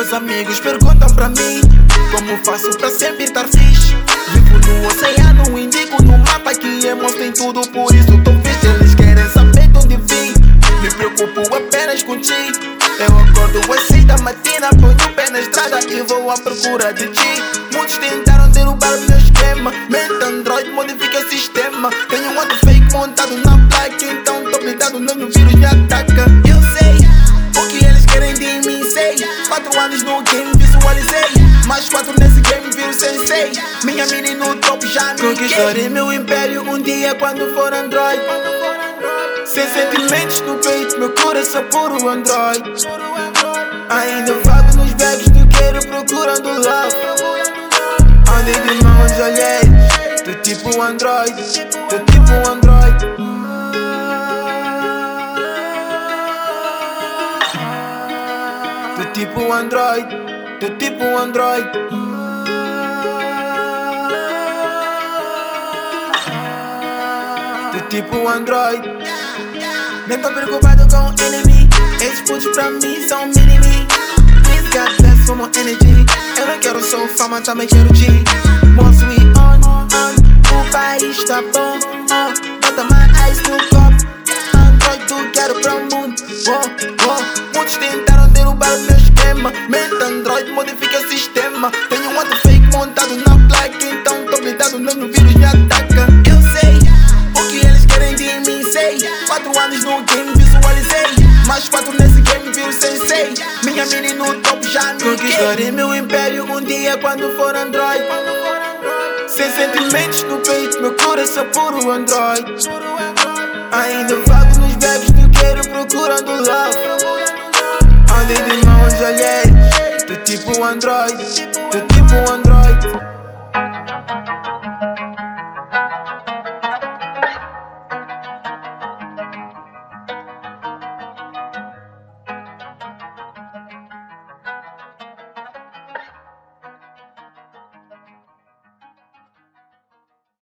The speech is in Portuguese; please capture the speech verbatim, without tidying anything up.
Meus amigos perguntam pra mim como faço pra sempre estar fixe. Vivo no oceano Índico, no mapa que é monstro em tudo, por isso tô fixe. Eles querem saber de onde vim, me preocupo apenas com ti. Eu acordo às seis da matina, ponho o pé na estrada e vou à procura de ti. Muitos tentaram derrubar o meu esquema, mente Android, modifica o sistema. Tenho um outro fake montado na placa, então tô blindado, nenhum vírus me ataca. Eu sei o que eles querem de mim, sei. Quatro anos no game, visualizei. Mais quatro nesse game, viro sensei. Minha mini no topo já me conquistarei meu império um dia quando for Android. Sem sentimentos no peito, meu coração puro Android. Ainda vago nos becos do queiro procurando love. Andei de mãos alheias, do tipo Android, do tipo Android. Do tipo Android, do tipo Android. Do tipo Android. Nem tô preocupado com o enemy. Esses putos pra mim são mini-me. Please God bless como energy. Eu não quero só fama, também quero G. Once we on, on, o país tá bom, on. Bota my eyes no copo. Android, tu quero pra o mundo. Oh, oh. Muitos tentaram derrubar o meu esquema. Mente Android, modifica o sistema. Tenho um outro fake montado na placa, então tô blindado, nenhum vírus me ataca. Eu sei o que eles querem de mim, sei. Quatro anos no game, visualizei. Mais quatro nesse game, viro sensei. Minha mini no topo já me conquistarei meu império um dia quando for Android. Sem sentimentos no peito, meu coração puro Android. Ainda vago nos becos do queiro procurando love. Andei de mãos alheias, do tipo Android, do tipo Android.